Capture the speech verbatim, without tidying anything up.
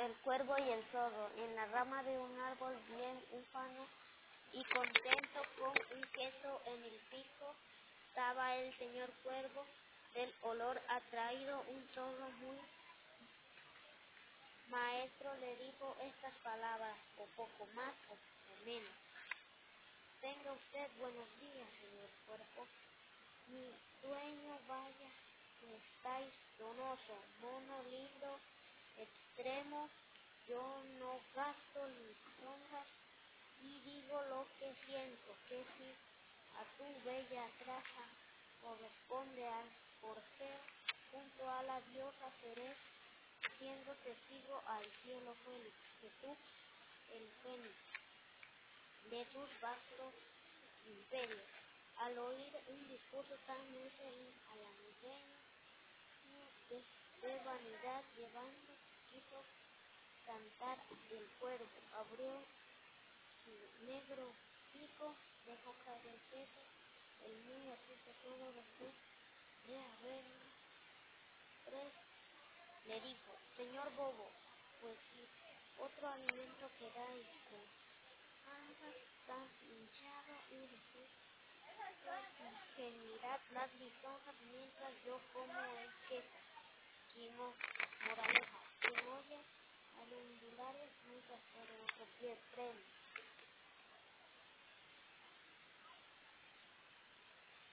el cuervo y el zorro. En la rama de un árbol bien ufano y contento con un queso en el pico, estaba el señor cuervo, del olor atraído. Un zorro muy maestro le dijo estas palabras, o poco más o menos. Tenga usted buenos días, señor cuervo. Mi dueño, vaya que estáis donoso, mono lindo, extremo. Yo no gasto lisonjas y digo lo que siento, que si a tu bella traza corresponde al porceo, junto a la diosa seré, siendo testigo al cielo félix, que tú, el fénix de tus vastos imperios, al oír un discurso tan dulce y a la miseria de, de vanidad llevando, quiso cantar el cuervo, abrió su negro pico, dejó caer el queso, el muy astuto todo después de haberlo tres, le dijo, señor bobo, pues si otro alimento queráis con andas tan hinchado y después que mirad las lisonjas mientras yo como el queso. Quien no, moraleja, quien oye a los undulares nunca sobre otro pie freno.